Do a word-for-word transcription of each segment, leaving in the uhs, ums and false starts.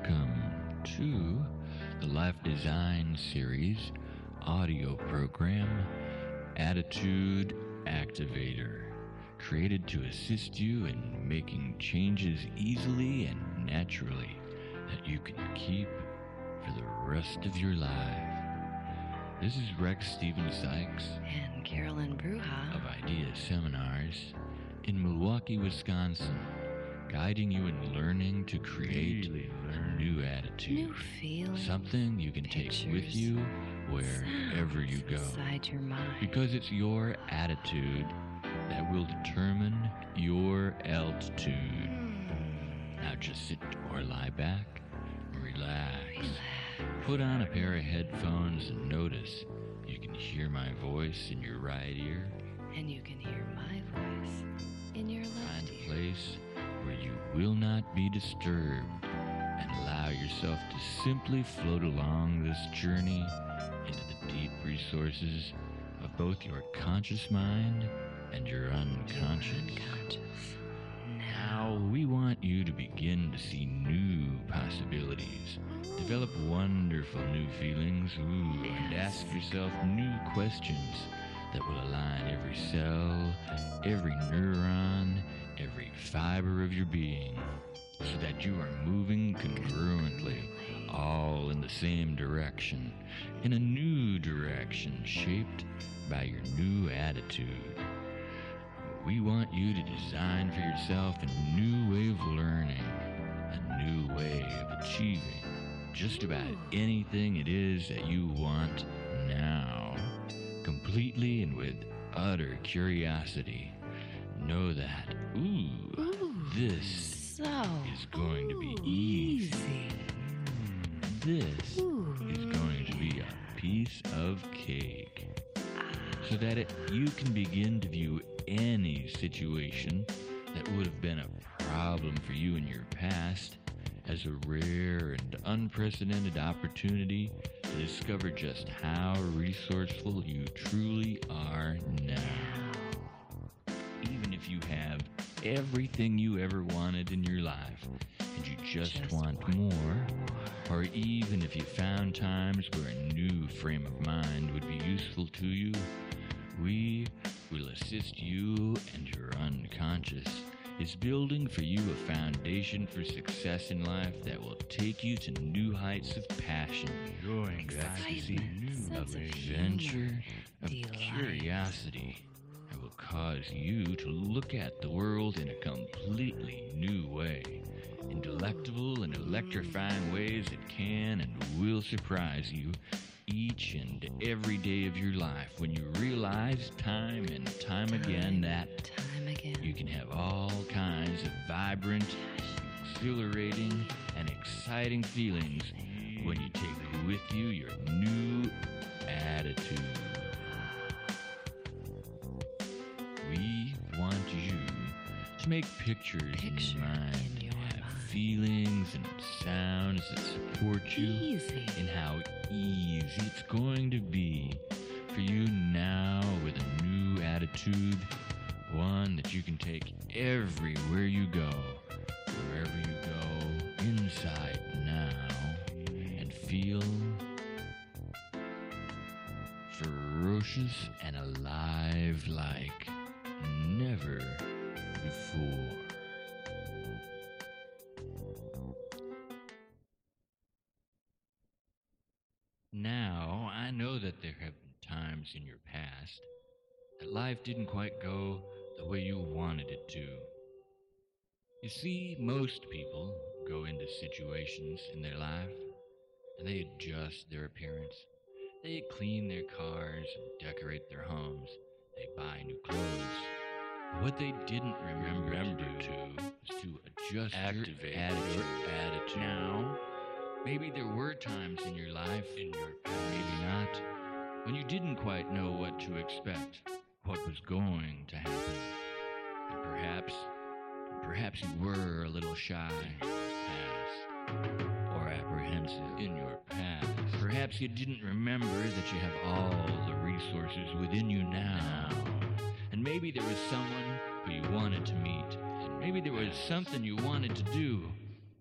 Welcome to the Life Design Series audio program, Attitude Activator, created to assist you in making changes easily and naturally that you can keep for the rest of your life. This is Rex Steven Sykes and Carolyn Bruja of Idea Seminars in Milwaukee, Wisconsin, guiding you in learning to create a new attitude, new feelings, something you can take with pictures, you wherever you go. Inside your mind. Because it's your attitude that will determine your altitude. Now just sit or lie back, relax. Relax. Put on a pair of headphones and notice you can hear my voice in your right ear. And you can hear my voice in your left Find a ear. place where you will not be disturbed and allow yourself to simply float along this journey into the deep resources of both your conscious mind and your unconscious. Unconscious. Now, we want you to begin to see new possibilities, develop wonderful new feelings, ooh, and ask yourself new questions that will align every cell, every neuron, every fiber of your being, so that you are moving congruently, all in the same direction, in a new direction shaped by your new attitude. We want you to design for yourself a new way of learning, a new way of achieving just about anything it is that you want now, completely and with utter curiosity. Know that, ooh, Ooh, this so is going to be ooh, easy. This Ooh. is going to be a piece of cake, so that it, you can begin to view any situation that would have been a problem for you in your past as a rare and unprecedented opportunity to discover just how resourceful you truly are now. Even if you have everything you ever wanted in your life and you just, Just want, want more, or even if you found times where a new frame of mind would be useful to you, we will assist you and your unconscious is building for you a foundation for success in life that will take you to new heights of passion, enjoying ecstasy, of adventure, of delight. curiosity, that will cause you to look at the world in a completely new way, in delectable and electrifying ways that can and will surprise you each and every day of your life when you realize time and time, Time again that Time again. you can have all kinds of vibrant, exhilarating, and exciting feelings when you take with you your new attitude. We want you to make pictures Picture in your mind, in your and have mind. feelings and sounds that support you Easy. in how easy it's going to be for you now with a new attitude, one that you can take everywhere you go, wherever you go, inside now, and feel ferocious and alive like never before. Now, I know that there have been times in your past that life didn't quite go the way you wanted it to. You see, most people go into situations in their life and they adjust their appearance. They clean their cars and decorate their homes. They buy new clothes. But what they didn't remember, remember to do was to adjust Activate your attitude. your attitude. Now, maybe there were times in your life, in your maybe not, when you didn't quite know what to expect, what was going to happen. And perhaps, perhaps you were a little shy in your past, or apprehensive in your past. Perhaps you didn't remember that you have all the resources within you now. And maybe there was someone who you wanted to meet, and maybe there was something you wanted to do,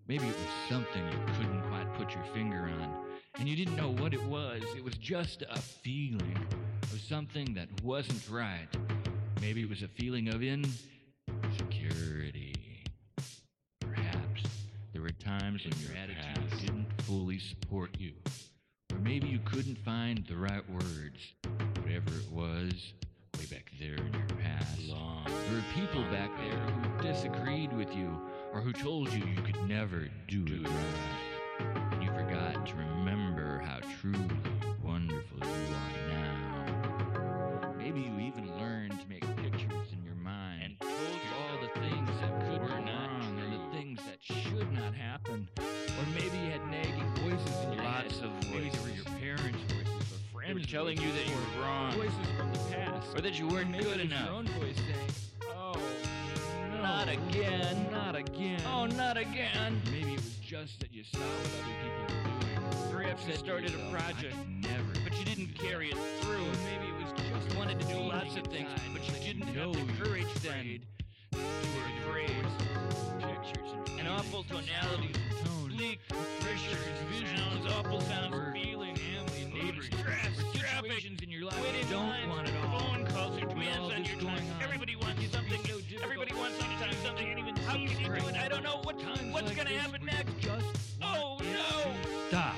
Maybe it was something you couldn't quite put your finger on, and you didn't know what it was. It was just a feeling of something that wasn't right. Maybe it was a feeling of insecurity. Perhaps there were times when your attitude didn't fully support you, or maybe you couldn't find the right words. Whatever it was, way back there in your past, long, there were people back there who disagreed with you, or who told you you could never do it right. And you forgot to remember how truly wonderful you are now. Maybe you even learned to make pictures in your mind and told you all the things that could go wrong and the things that should not happen. Or maybe you had nagging voices in your Lots head. of Maybe they were voices. your parents' voices or friends' They were telling you that you voices, were wrong. Voices from the past. Or that you weren't Maybe good it was enough. your own voice saying, "Oh, no, Not again. not again." Oh, not again. Maybe it was just that you saw what other people were doing. Perhaps you Said to started a yourself, project, "I could never, but you didn't do carry that." it through. Or maybe it was just You wanted to do feeling lots of things, inside but you that didn't know have the you were courage then. afraid. You were afraid. Pictures and And awful feelings, tonalities, sounds and tones, bleak pressures, visions, sounds, awful sounds, work, feelings, family, neighbors, stress, or traffic, situations in your life waiting you don't lines, want it all. phone calls, or With all demands on this your going time. on, Everybody it wants can be something. so difficult. Everybody wants sometimes something. Can't even How see can you do straight. it? I don't know what Times what's like gonna this happen where you next. just Oh want it no! to stop.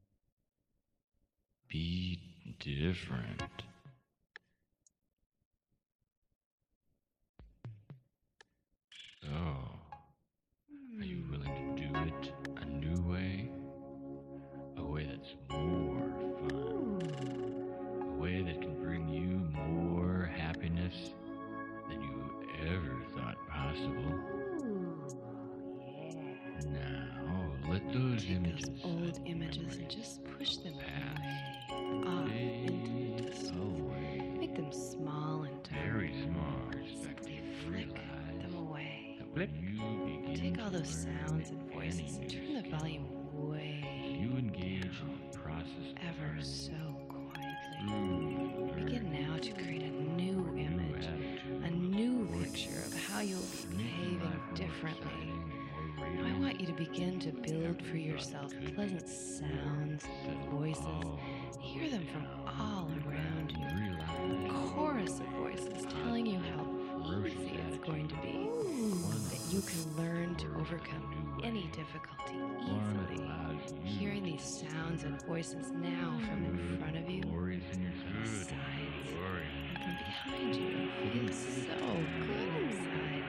Be different. So, are you willing to do it a new way? A way that's more fun. A way that can bring you more happiness than you ever thought possible. Now, let those Take images, those old images and memories just push them past away, off into the fade distance. away. Make them small and Very tiny. small Simply perspective. flick Realize them away. that when you begin Take to all those learn sounds and any voices and new turn the skill, volume way you engage in the process of ever learning so quietly. through Begin learning now to create a new new image, attitude a new towards picture of how you'll be making behaving life more differently. exciting and more Now, I radiant want you to begin to build than for you thought yourself it could pleasant be. sounds and Settle voices. all the Hear way them from down all to the around ground you. and A realize chorus of voices telling you how ferocious easy it's going to be, One that you can learn to works overcome a new any way. difficulty One that easily. allows you Hearing to these sounds and voices now from in good front of you, glories in your from the good sides, glory. and from behind you, feels so good inside.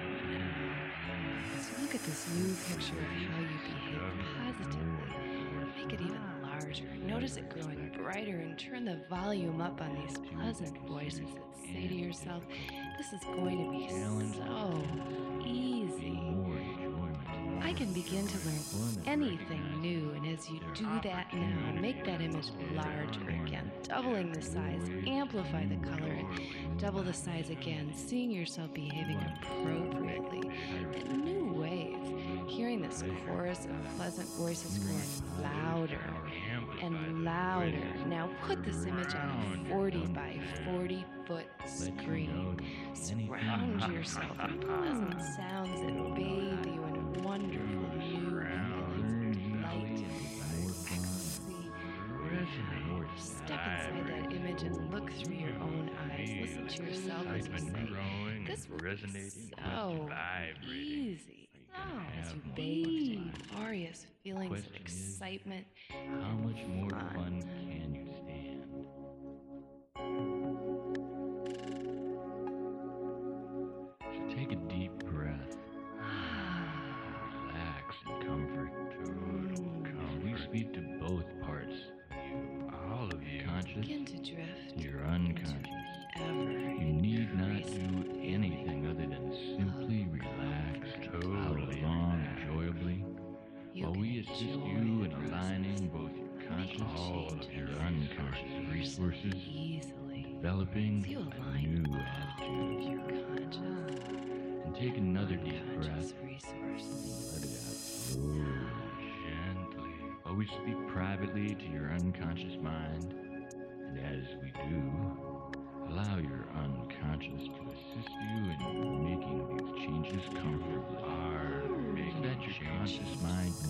So look at this new picture of how you behave positively. Make it even larger. Notice it growing brighter and turn the volume up on these pleasant voices that say to yourself, this is going to be so easy. More enjoyment. I can begin to learn anything new, and as you do that now, make that image larger again, doubling the size, amplify the color, and double the size again, seeing yourself behaving appropriately in new ways, hearing this chorus of pleasant voices growing louder and louder. Now put this image on a forty by forty foot screen. Surround yourself with pleasant sounds that bathe you in wonderful new feelings of light, ecstasy, power. Step inside that image and look through your own eyes. Listen to yourself as you say, this will be so easy. Oh, as you bathe in glorious feelings of excitement How much more fun. fun can you stand? So take a deep breath. Relax and comfort. Total We speak to both parts of you, all of you, conscious Begin to drift and your into unconscious. ever You need not increasing do anything other than simply relax, plow along enjoyably, You while can we assist enjoy you in the process. aligning both your conscious and your unconscious resources, easily. developing So you a align new all of attitude. your conscious, And take another deep unconscious breath. resources. Let it out slowly, gently. While we speak privately to your unconscious mind, and as we do, allow your unconscious to assist you in making these changes comfortably. So that your conscious mind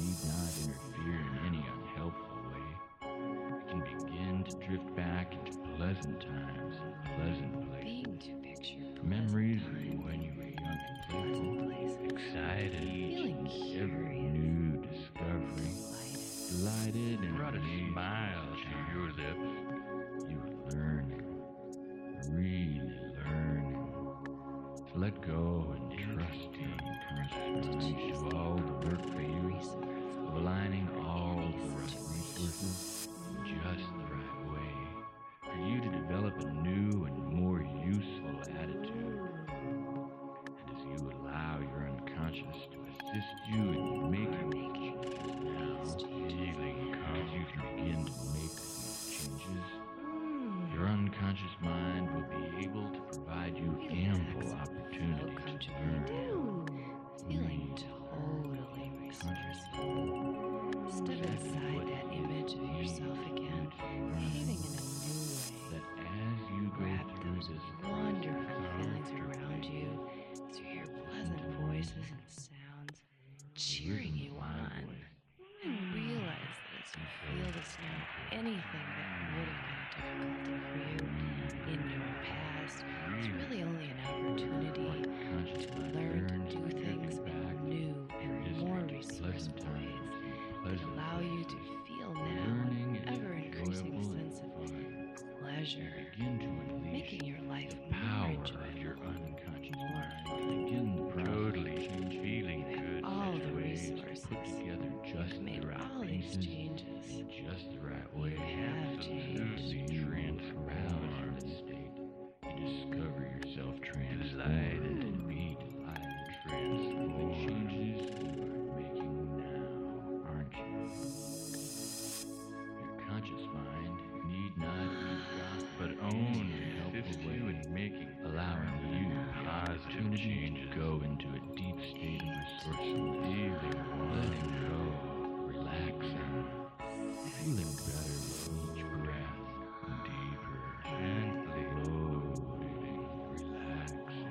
pleasant times, pleasant places, Being to picture memories of pleasant when you were young and pleasant playful, places, excited, feeling every curious, new discovery, delighted and Brought a amazed smile by the to child. your lips. You were learning, really learning, to let go and trust your unconscious mind to do all the work for you, of aligning all the right resources in just the right way, for you to develop a new and more useful attitude. And as you allow your unconscious to assist you in making these changes now, feeling as you can begin to make these changes, your unconscious mind will be able to provide you ample opportunity to learn, feeling read, totally consciously. resourceful. Step inside that image of yourself again, behaving in a new That way. as you go Grab through those this wonderful feelings process, around you as you hear pleasant voices and sounds cheering you on. And realize that as you feel this now, anything that would have been a difficulty for you in your past is really only an opportunity to learn to do things in new and more resourceful ways that allow you to feel now learning an is ever-increasing enjoyable sense of and fun. pleasure, Begin to unleash making your life the more power of enjoyable, your unconscious more mind. fun. Begin the process Totally of changing feeling You have good. all such the ways to resources. put together just You've made the right all these pieces changes. in just the right way. You have changed. Absolutely transformed from this state. You discover yourself transformed and be delighted transformed. The changes you are making now, aren't you? Your conscious mind need not be shocked, but only helpful way in making, allowing you the opportunity to go into a deep state of resourcefulness, letting go, relaxing, feeling better with each breath, deeper, gently floating, relaxing,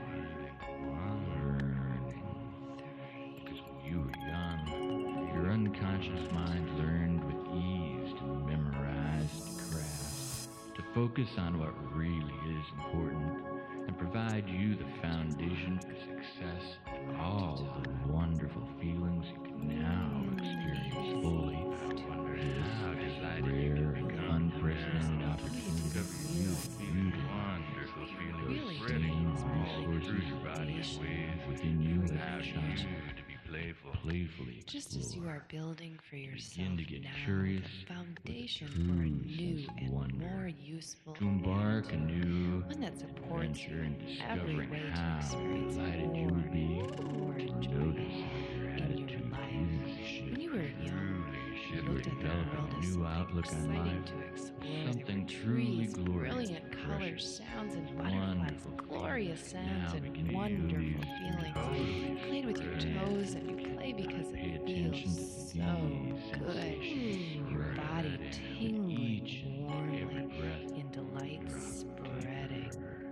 learning. Because when you were young, your unconscious mind learned with ease to memorize, to grasp, to focus on what really is important, and provide you the foundation for success and all the wonderful feelings you can now experience fully. I wonder how delighted rare and unprecedented opportunity for you to Wonderful feeling Really spreading doing all really through your body in foundation ways within you as allow a you child, to be playful. playfully Just as you explore. are building for yourself Begin to get now curious the foundation with a for a true new sense of and wonder, more useful to embark attitude, anew one that supports you adventure in in every discovering way to how experience delighted you more will be and more to enjoyment notice how your in your attitude life. is When you were young, as you you looked at the develop world a as new something outlook on exciting life, to explore. something there were truly trees, glorious, brilliant colors, precious, sounds, and butterflies, wonderful glorious feelings. sounds, Now and begin to wonderful use feelings. totally You played with your spread. toes, and you play because Pay it attention feels to so these good. sensations, Your body spreading with tingling each and every warmly, breath. in delight spreading.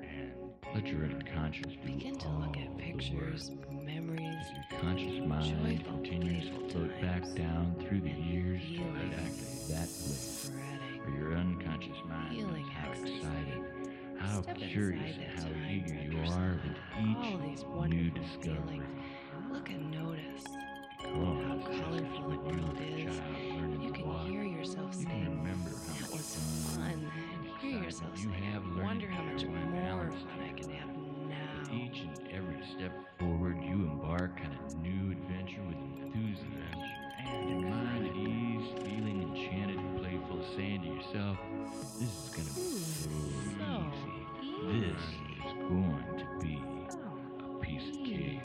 Let your unconscious do Begin to all look at the pictures, work. memories, As your conscious mind joyful, continues to playful float back times, down through the and years to feelings exactly that place spreading. where your unconscious mind Feeling knows how ecstasy. excited, how Step curious, inside and that how time eager you yourself are and with all these each new wonderful discovery. feelings. Look and notice Because how just as colorful the when you world were a is. child learning You to can walk, hear yourself you can saying, remember how "That much was fun fun," and and hear yourself excitement you saying, have "I learning wonder how to much enjoy more balance fun I can have with now." each and every step forward, you embark on a new adventure with enthusiasm and your mind at ease, feeling enchanted and playful, saying to yourself, "This is going to be so So easy. This is going to be Oh, a piece of cake."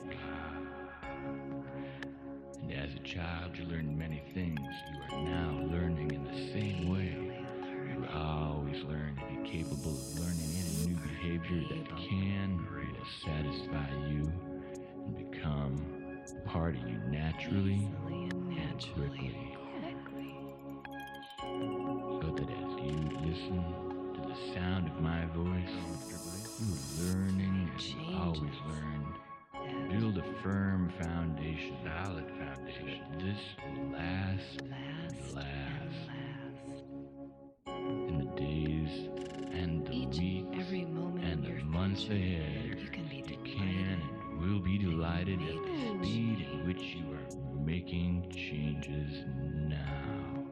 And as a child, you learned many things. You are now learning in the same way. You always learn to be capable of learning any new behavior that can and will satisfy you and become part of you naturally easily and and naturally quickly. and quickly. So that as you listen to the sound of my voice, you are learning as you always learned. Build a firm foundation, solid foundation. This will last Last and last and last. in the days and the months ahead. You can be You delighted. can and will be delighted at the speed in which you are making changes now.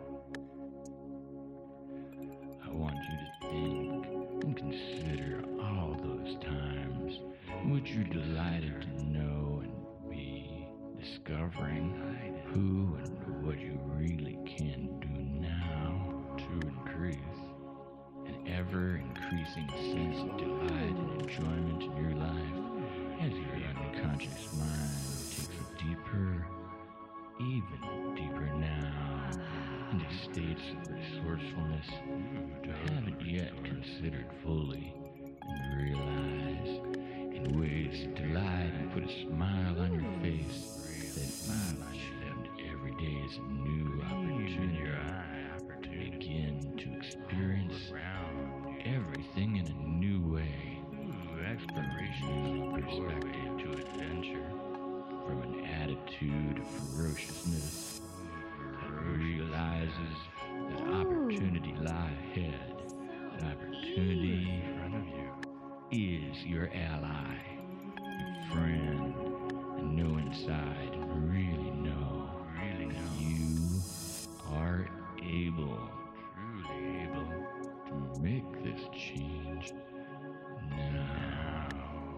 I want you to think and consider all those times in which you're delighted to know and be discovering who and what you really can do now to increase an ever-increasing sense of delight and enjoyment in your life as your unconscious mind takes a deeper, even deeper now, into states of resourcefulness you haven't yet considered fully and realize in ways that delight and put a smile on your face that each and every day is a new opportunity to begin to experience everything in a new way, exploration perspective to adventure, from an attitude of ferociousness that realizes that opportunity lie ahead, that opportunity in front of you is your ally, your friend, and know inside and really know, really know you are able, truly able to make this change now.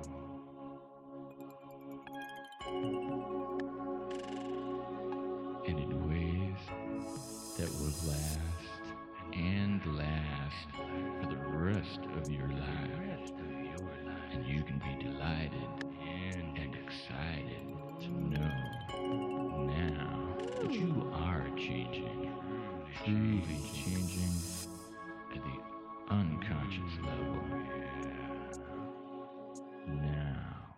And in ways that will last and last for the rest of your life. And you can be delighted and excited to know now that you are changing, truly changing at the unconscious level. Now,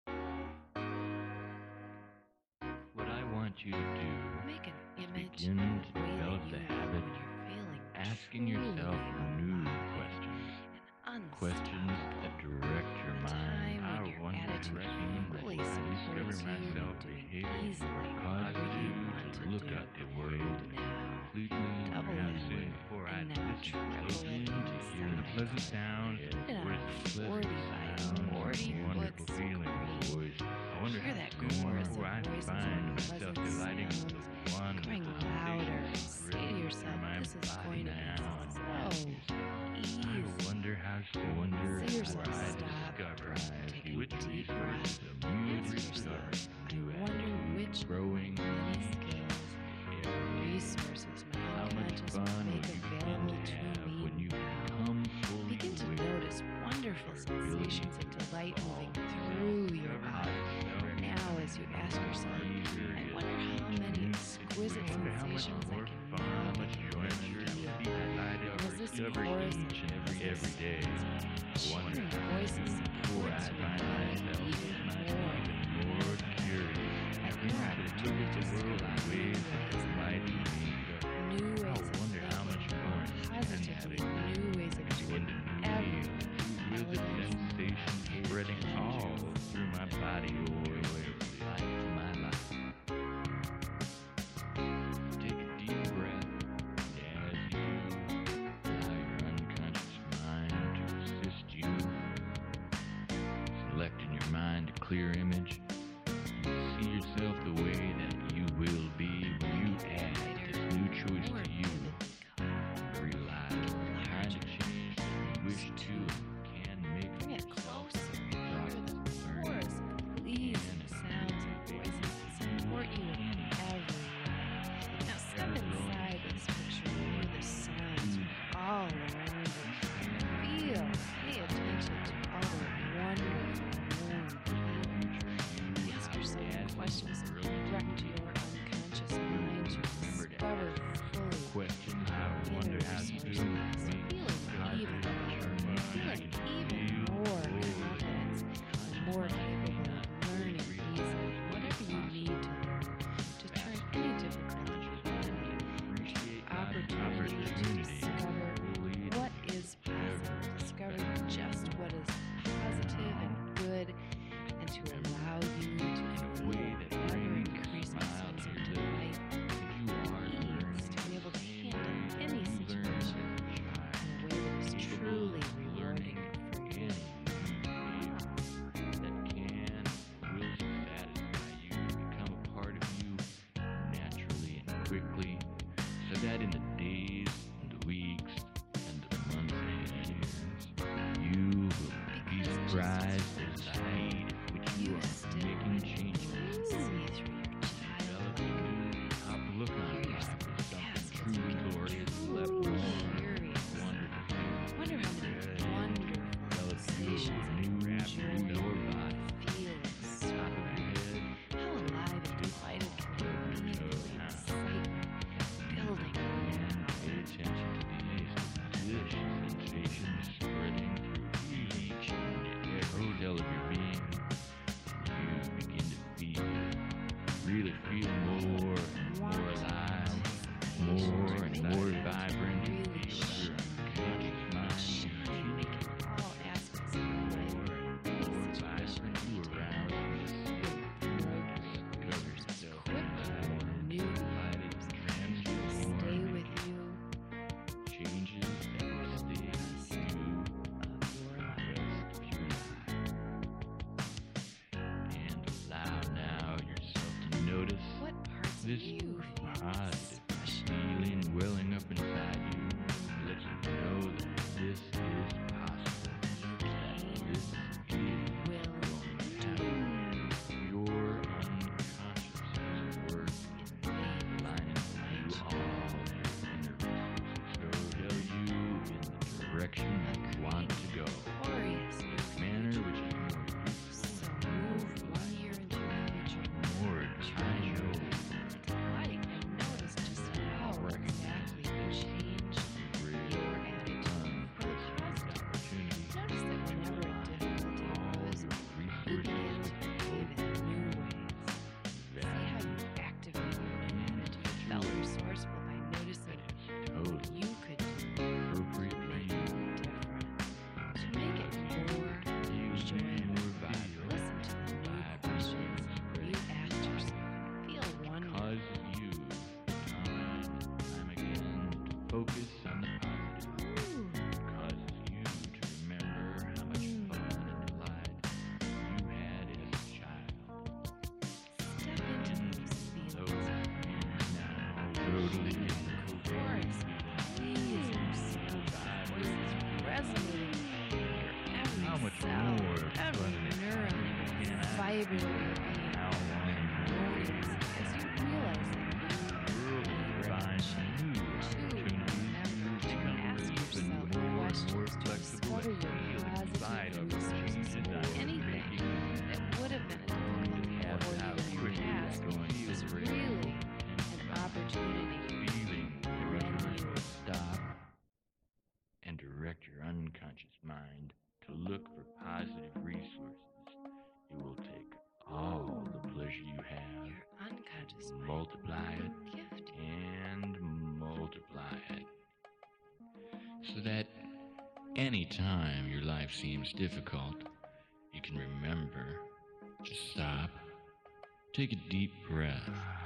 what I want you to do Make an is image begin of to the way that develop you the feel habit when you're feeling asking truly yourself new alive questions. and Questions that direct your A mind. time when your attitude fully supports you and doing easily cause what you you want to to look do at the world now. completely Double as it, if before I and now listen triple close it in to and hear the sound pleasant sounds Put of it on a voices, forty by sounds, forty wonderful foot feelings, screen. voice. I wonder Hear how that soon chorus before of I voices find and myself pleasant delighting in sounds the one growing louder, and say to yourself, this is going to be so easy. I wonder how soon wonder Say yourself, before I stop, discover take a which deep resources breath, of you ask discover yourself, I you wonder have which growing many skills every day. resources my How much unconscious fun will will make you available begin to to have me. when you become fully Begin to aware notice wonderful of your ability sensations of to delight moving evolve through your yourself, body. yourself, Now, as you ask yourself, easier I it wonder how is many to exquisite I wonder how much sensations I more can fun, now how much begin enjoyment to you're feel. going to be delighted And as over this discovering chorus each and every and every day. I wonder sharing how voices before I supports your find mind myself even more. even more curious. I hear to look at the world in ways that delight me. new I ways of wonder how much thinking, more and positively having new ways of begin doing to everything. feel with the sensation spreading all through my body or life to my life. Take a deep breath as you allow your unconscious mind to assist you. Select in your mind a clear image and see yourself the way that you will be when you add this new choice to you. Realize the kind of change that you wish to and can make Bring it yourself closer. in the Hear process the of learning. chorus of pleasing sounds and voices that support you in every way. Now step inside this picture and hear the sounds all around you. Feel, pay attention to all the wonderful warm feelings. Ask yourself questions that direct you quickly, so that in the days and the weeks and the months and years, you will be surprised at the speed at which you are making changes. Developing a new outlook on life as something truly glorious left on. Wonder how many wonderful sensations and rapture your body feels. Top of your head. How alive and delighted can you be with excitement building? And pay attention to these delicious sensations spreading through each and every cell of your being. And you begin to feel, really feel more and more alive, more and more vibrant. Really Your unconscious mind shining all aspects of your life. more vibrant. You arouse this discovers itself Quick new lighted, stay transformed, with you changes that will stay with you of your life. rest of your life. And allow now yourself to notice What parts of this you feel positive special? feeling welling up inside you. Let you know that this is possible. That this is Will going to happen. Your unconscious is at work, aligning you all your inner resources to tell you in the direction you want to go. glorious new Manner which is more So useful, move one year into your future. more Try I know. Delight and notice just how exactly you change your attitude for the positive. Opportunity. Notice that whenever a difficulty arose, you began to behave in new ways. See how you activate your movement to felt resourceful by noticing what you could do Appropriately different. To make it more enjoyable, listen to the new questions you asked yourself and feel wonder. cause you time and time again to focus on the positive. Ooh. Causes you to remember how much fun and delight you had as a child. Step into those So feelings. now totally in the Chorus. Please yourself. Voices resonating in every How much cell, more every fun neuron, can I vibrating your being. How long Notice as you realize that the world will provide new to opportunities remember to become ask open yourself more and more questions to flexible discover and your feel inside positive of the resources changes in I was anything making. that would have been a difficulty Have for how you in quickly the it's past going to is feel really an opportunity. feeling every When time you you stop and direct your unconscious mind to look for positive resources. You will take all the pleasure you have, Your unconscious mind multiply it, gift and multiply it. So that any time your life seems difficult, you can remember to stop, take a deep breath,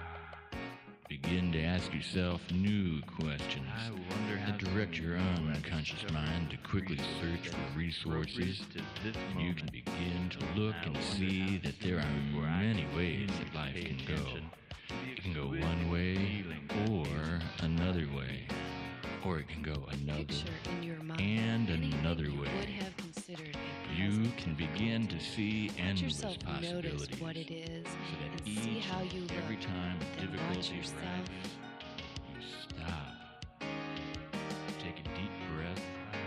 begin to ask yourself new questions that direct your unconscious mind to quickly search for resources. You can begin to look and see that there are many ways that life can go. It can go one way or another way, or it can go another picture in your mind and anything another you way. would have considered a You positive can begin to see Let endless yourself notice possibilities, what it is so that and each see how you and every look. time Then watch difficulty yourself arises, you stop, take a deep breath,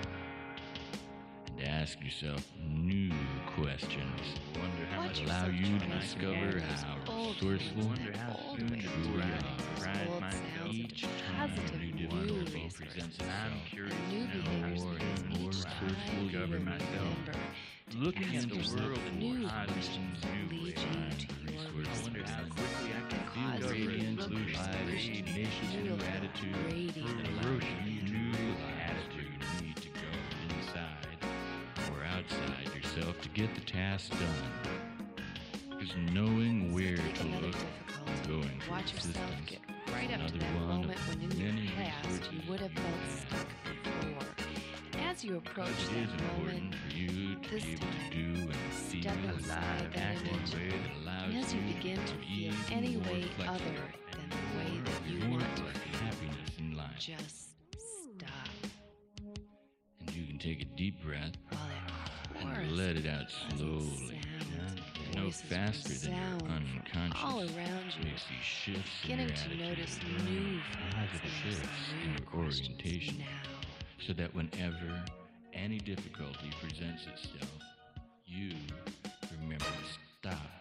and ask yourself new questions that Watch allow yourself you to try discover those how old resourceful things, and old you ways of truly doing are. things, old sounds Each of time positive new new difficulty resources. presents I'm itself, curious New to know behaviors more because and more each resourceful time you you will remember remember looking ask at the yourself world in new positive questions and that new lead ways. you to your I wonder how resources. quickly I can feel Positive radiance, look light, perception, tenacious you new will feel attitude, radiant that allows you again. to realize where you need to go inside or outside yourself to get the task done. Because knowing where Take to another look, difficulty. going for Watch yourself assistance, get right up to another that one moment of when in many your past you resources would have you felt have. stuck before. As you approach because it is that important moment, for you to this be able to time, do and feel step outside alive, that act in image. a way that allows and as you you begin to be feel even any more way flexible other than the way that you more more want to of feel. happiness in life. Just stop And you can take a deep breath while that chorus and let it out pleasant slowly. sound And no voices faster than your resound unconscious all around you, makes these shifts in your beginning to attitude, notice new positive thoughts shifts and in new your questions orientation, now. so that whenever any difficulty presents itself, you remember to stop.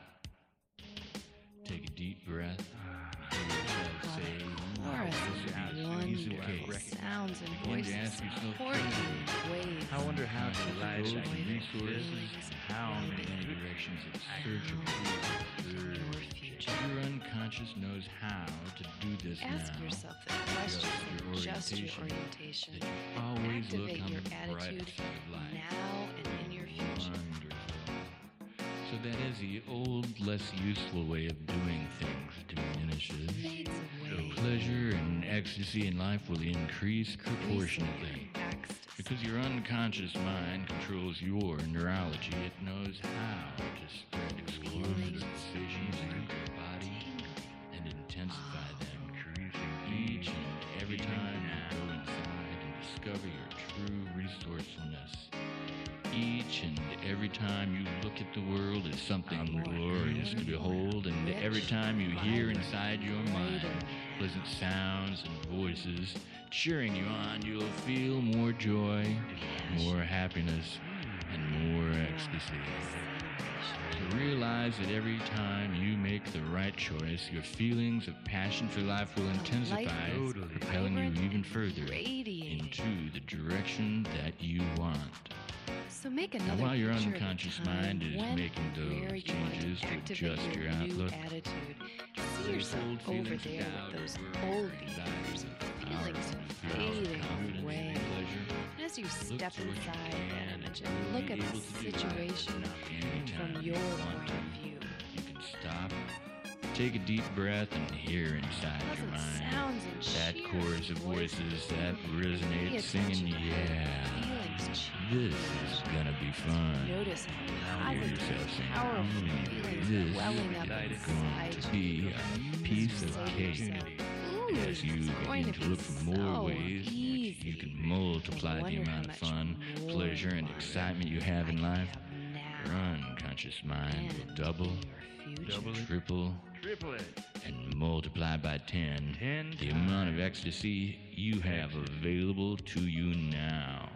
Take a deep breath. Hear yourself say, Chorus "This of is wonderful okay." sounds and Begin to voices ask yourself support you questions. in ways I wonder how that the lives joy I can and make resources, feelings how of many well-being directions of search of truth. your future. Your unconscious knows how to do this Ask now. yourself the question your and adjust your orientation, orientation. That you and always look activate on your the brighter attitude side of life. now and in your future. Wonderful. So that as the old, less useful way of doing things diminishes, Fades away. pleasure and ecstasy in life will increase proportionately. Ecstasy. Because your unconscious mind controls your neurology, it knows how to spread exclusive sensations through your body and intensify them, each and every time you go inside and discover your true resourcefulness. Each and every time you look at the world as something glorious to behold, and every time you hear inside your mind pleasant sounds and voices cheering you on, you'll feel more joy, more happiness, and more ecstasy. So realize that every time you make the right choice, your feelings of passion for life will intensify, propelling you even further Radiating. into the direction that you want. So make Now, another while your picture of a unconscious time mind is when making and where those you want changes to activate adjust your new outlook, attitude. See those yourself old over feelings of there doubt with those or old anxiety, behaviors and power, feelings fear, fading confidence, away. and pleasure. And as you Look step to what you inside can that and image will and look be at able the to do situation anytime from you your want point to. of view. You can stop, take a deep breath, and hear inside your Pleasant mind sounds and that cheering chorus of voices that resonate, Pay singing, attention. yeah, Feelings this change. is gonna be fun. Notice how Hear positive, yourself saying, powerful "Mm, feelings this are welling up is inside going to be a piece of Say to cake. yourself, "Ooh, As you it's going begin to to be look for more so ways in which you easy. can multiply I the wonder how amount of much fun, more pleasure, and fun excitement you have I in can life, have your now unconscious mind will and double, in your future. Double it. triple, Triple it. and multiply by ten Ten the amount of ecstasy you have available to you now.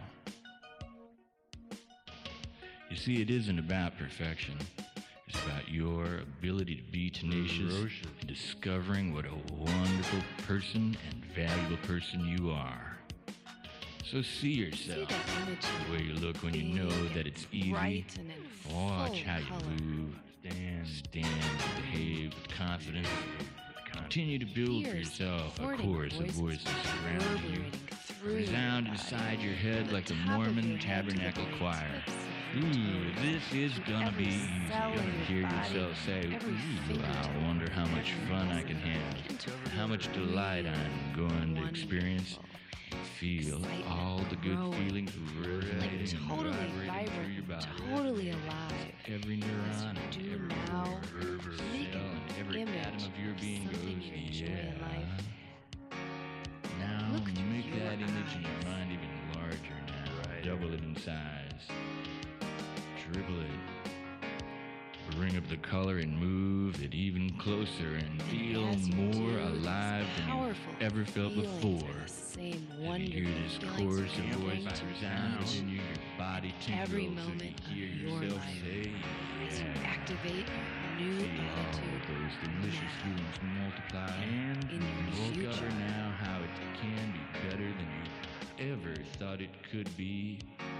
You see, it isn't about perfection. It's about your ability to be tenacious Ferocious. and discovering what a wonderful person and valuable person you are. So see See yourself that image the way you look when you know that it's easy. bright and in full Watch how color. you move, stand, stand, and behave with confidence. Continue to build for Hear yourself a supporting chorus of voices surrounding you. reverberating through Resound your inside body, your head from like the top of your Mormon head to the Tabernacle very Choir. tips of your Ooh, toes. this is gonna Every be easy. cell in your Hear body, yourself say, every ooh, fingertip, I wonder how much every fun I muscle. can have, Begin to how much feel delight I'm going to experience. wonderful. Feel Excitement all the good growing, feelings Feeling resonating and totally vibrating vibrant, through your body. totally alive. Every neuron and do every now, nerve, make cell, an and every image atom of your of being something goes, you enjoy in yeah. life. Now Look through make your that image in your eyes. mind even larger now. Double it in size. Triple it. Bring up the color and move it even closer and And feel as you more do, these alive than powerful you've ever felt feelings before. are the same As you wonderful hear this feelings chorus of you're voice going to resound feel in you, your body tingles every as you moment of hear your yourself life. say, as you yeah. activate your new Feel all attitude. those delicious now. feelings multiply. And in your Discover future. now how it can be better than you ever thought it could be.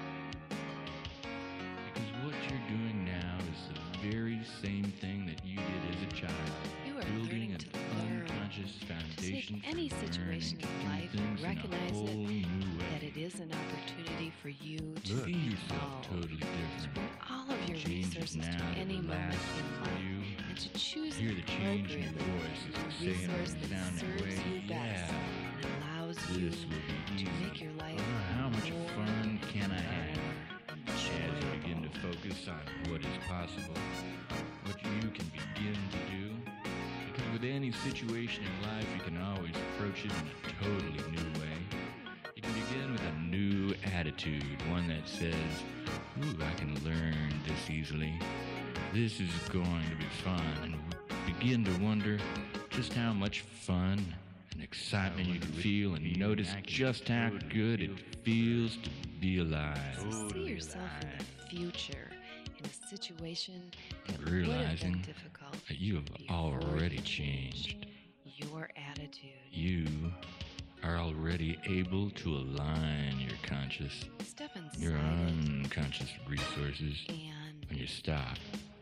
Because what you're doing now is the very same thing that you did as a child. You are Building learning an to learn unconscious to foundation take any for situation learning to in do life things and in a recognize whole it, new way. that it is an opportunity for you to See yourself evolve, totally to different. bring all of your Changes resources now to that any will moment last in for life, you. and to choose Hear the change in your appropriately voice as the you say it resource and that sound that serves way. you best Yeah. and allows you This will be to easy. make your life Ah, how much more fun can I have? more As you begin to enjoyable. focus on what is possible, what you can begin to do. Because with with any situation in life, you can always approach it in a totally new way. You can begin with a new attitude, one that says, ooh, I can learn this easily. This is going to be fun, and begin to wonder just how much fun and excitement you can feel, and notice just how good it feels to be alive. See yourself in the future, in a situation that would have Realizing been difficult. that you have before already you changed. Your attitude. You are already able to align your conscious, Step inside your it, unconscious resources and when you stop.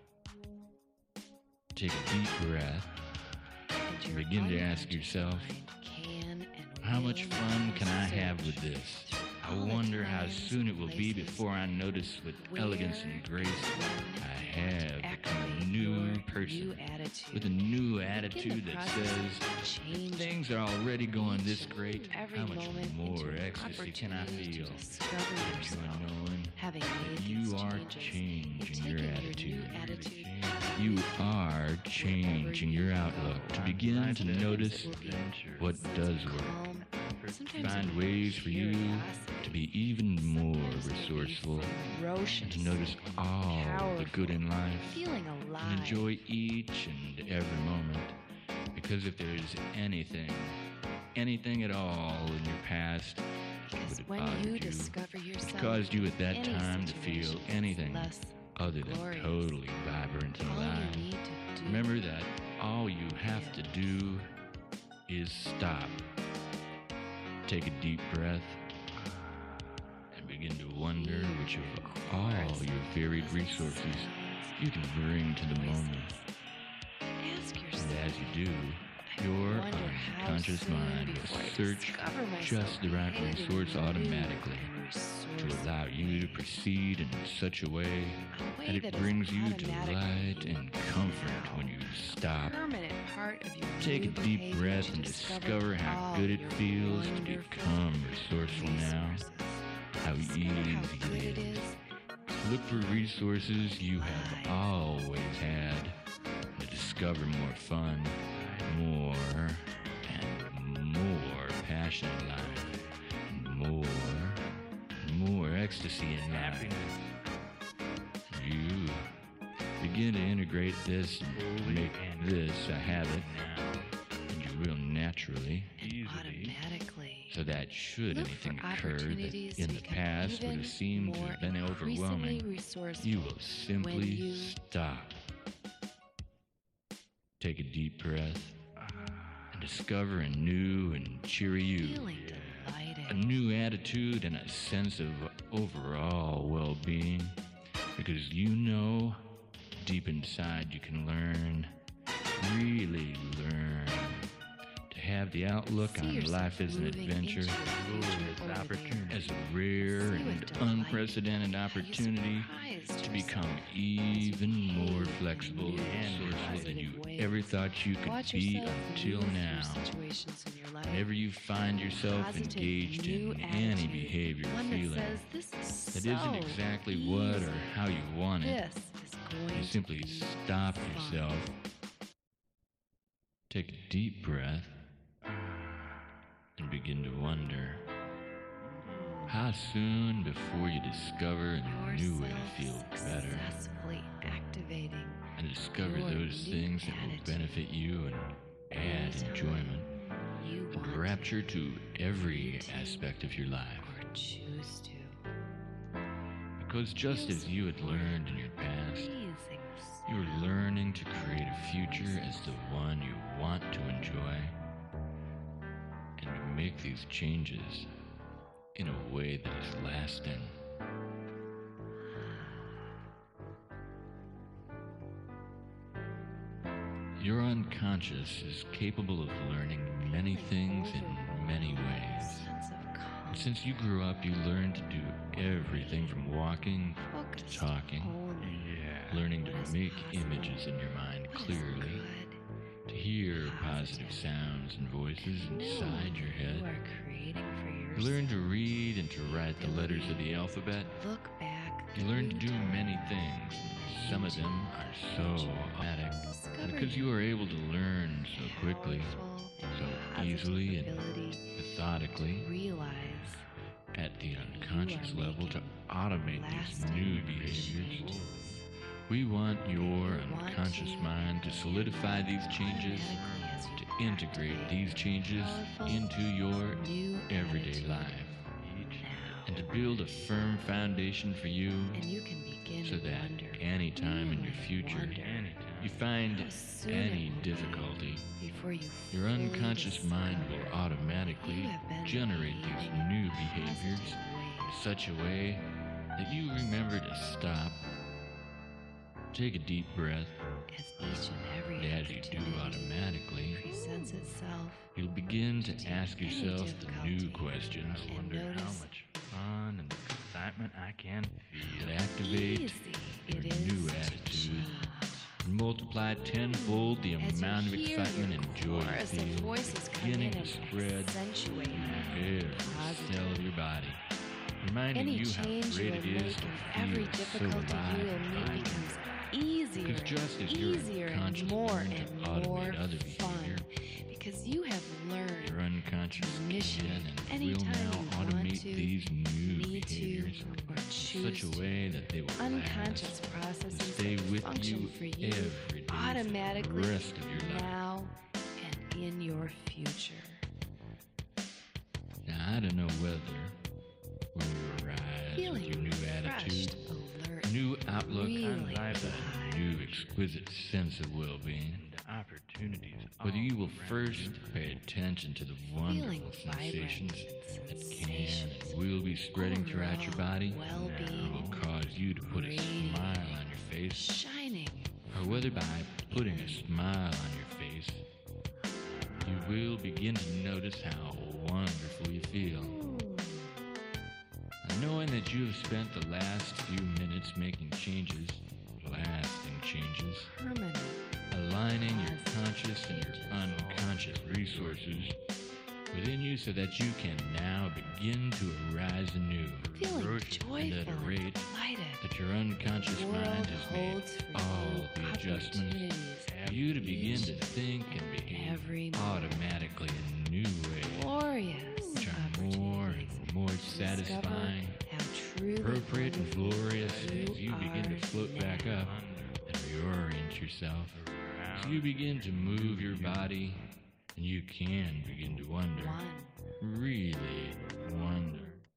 Take a deep breath. and your Begin to ask unconscious yourself, mind can and how much will fun can I have search with this? through I all the wonder how times soon it will and be places before I notice with where elegance and grace when I you want to have become activate a new your person new attitude. with a new Begin the attitude that process says, of changing things are already going this each and great. every How much moment more into an ecstasy can I opportunity feel? to discover Enjoy yourself. knowing Having that made you these are changes, changing you've your taken attitude. Your new attitude You are changing your outlook to begin to notice what does work. calm, sometimes Find even ways for you curiosity, to be even more sometimes maybe resourceful, ferocious, to notice all the good in life, feeling alive. and enjoy each and every moment. Because if there's anything, anything at all in your past that Because would when have bothered you you, discover yourself, caused you at that any time to feel situation is anything less other than glorious. totally vibrant and all alive, you need to do remember that all you have to do is stop. Take a deep breath and begin to wonder which of all your varied resources you can bring to the moment. ask And yourself, as you do, I your wonder how unconscious soon mind before I will search discover myself just the right behaving resource in a new automatically and to resourceful allow you to way. proceed in such a way A way that it that is brings you automatically delight and comfort when you stop. permanent part of your Take a new deep behavior breath to and discover discover how all good it your feels to wonderful become resourceful now. resources. How Discover easy how good it it is is to look for resources you have always had, to discover more fun, more and more passion in life, and more and more ecstasy in life. You begin to integrate this and make this a habit, and you will naturally, and automatically so that should look anything for occur that opportunities in to the become past would even have seemed to more have been increasingly overwhelming, resourceful you will simply when you stop. Take a deep breath and discover a new and cheery you, feeling a delighted. new attitude and a sense of overall well-being, because you know deep inside you can learn, really learn, to have the outlook See on yourself life as an moving adventure, into your future over there. as a rare See with and delight unprecedented how you opportunity surprised to become yourself even more behave in flexible new and resourceful than you positive ways. ever thought you could Watch be yourself until move through now. situations in your life. Whenever you find yourself Positive engaged new in any attitude, behavior or one that feeling says, this is that so isn't exactly what easy. or how you want it, This is going you to simply be stop fun. yourself, take a deep breath, and begin to wonder how soon before you discover a new way to feel better Successfully activating and discover your those new things that will attitude. benefit you and add Anytime enjoyment you and want rapture to every to aspect of your life. or choose to. Because just as you had learned in your past, Pleasing you are learning to create a future as the one you want to enjoy, and to make these changes in a way that is lasting. Your unconscious is capable of learning many things in many ways. sense of And calm. since you grew up, you learned to do everything from walking to Focused talking, only learning to what is make possible. images in your mind What is clearly, good. to hear positive Positive. sounds and voices And inside know your You head. are creating for You yourself. learn to read and to write the letters of the alphabet, Look back You learn to do many things. Some of them are so automatic. And because you are able to learn so quickly, so easily and methodically, realize at the unconscious level to automate these new behaviors, we want your unconscious mind to solidify these changes, to integrate these changes into your everyday life, and to build a firm foundation for you and you can begin so to that wonder, any time in your future wonder you find how soon any it will be difficulty, before you your fully unconscious decide mind will automatically you have been generate these behaving new in behaviors positive in ways. such a way that you remember to stop, take a deep breath, As each and every and as you do opportunity automatically, presents itself, you'll begin to take ask any yourself the new difficulty questions and Wonder how notice much fun and excitement I can feel. that activate easy your it is new to attitude change. and multiply tenfold the As you amount of hear excitement your and joy you chorus of feel, voices come beginning in to and spread accentuate in every positive. cell of your body, reminding Any you how change you great will it is make to in every feel so difficulty alive you will and meet vibrant. becomes easier, Because just as you're easier and unconscious more learn to and automate more other fun. behavior, Because you have learned your unconscious initiate can and will anytime now you want automate to, these new need to, behaviors or in choose such a to. way that they will Unconscious last and processes stay that with function you for you every day for automatically the rest of your life. now and in your future. Now, I don't know whether when you arise with Feeling your new refreshed, attitude, alert, new outlook, really and high. a new exquisite sense of well-being, And opportunities. whether you will all first around. pay attention to the feeling wonderful vibrant sensations and that can sensations, and will be spreading throughout your body, it well-being, will cause you to put a radiant, smile on your face, shining. or whether by putting a smile on your face, you will begin to notice how wonderful you feel. And knowing that you have spent the last few minutes making changes, lasting changes, Permanent. aligning your conscious and your unconscious resources within you so that you can now begin to arise anew, Feeling Approach joyful and at a and rate delighted. that your unconscious The mind world has made holds for all you the adjustments opportunities for you to begin each to think and behave every moment. automatically in new ways, glorious which are more opportunities and more to discover satisfying, how truly appropriate, and wonderful glorious you as you begin are to float back now. up and reorient yourself. As you begin to move your body, and you can begin to wonder, One. really wonder,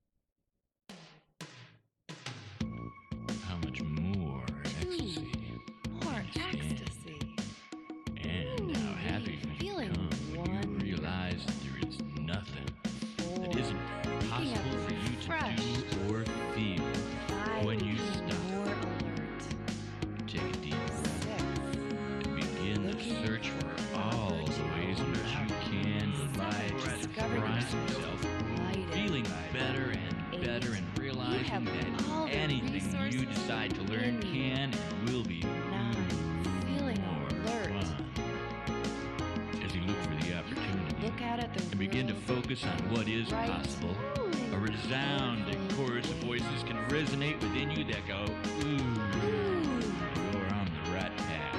how much more ecstasy More you stand, ecstasy. and how happy you Feeling become when one. you realize that there is nothing that Four. isn't Waking possible up for you fresh. to do or feel Five. when you Being stop, more alert. take a deep breath, Six. and begin to Looking search for for all the ways in which you can Seven. delight to Discovering surprise yourself yourself, delighted. feeling better and Eight. better, and You realizing have that all the anything you resources decide to learn in you. can and will be Nine. Feeling more alert. fun. As you look for the You can opportunity look out at the and begin to world focus on what is right possible, through a resounding wonderful chorus of ways. voices can resonate within you that go, ooh, Ooh. you're on the right path.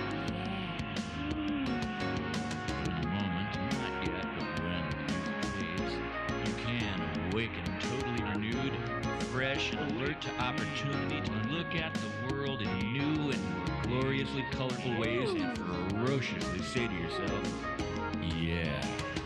Yeah. In a moment, not yet, but when the music fades, you can awaken totally renewed, fresh, and alert to opportunity to look at the world in new and more gloriously colorful ways and ferociously say to yourself, yeah.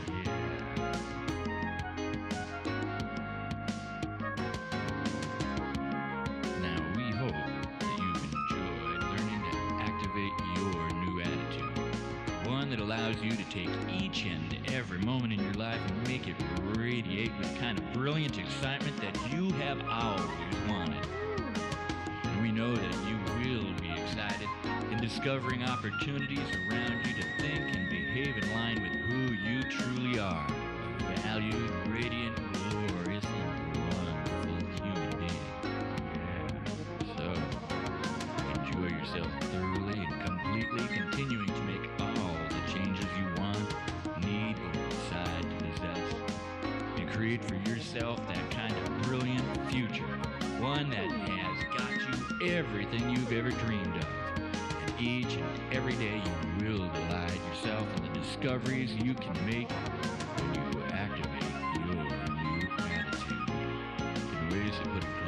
Now, we hope that you've enjoyed learning to activate your new attitude. One that allows you to take each and every moment in your life and make it radiate with the kind of brilliant excitement that you have always wanted. And we know that you will be excited in discovering opportunities around you to think and behave in line with who you truly are. A valued, radiant, glorious, and wonderful human being. So, enjoy yourself thoroughly and completely, continuing to make all the changes you want, need, or decide to possess. And create for yourself that kind of brilliant future, one that has got you everything you've ever dreamed of. And each and every day you will delight yourself in the discoveries you can make when you activate your new attitude. In ways that put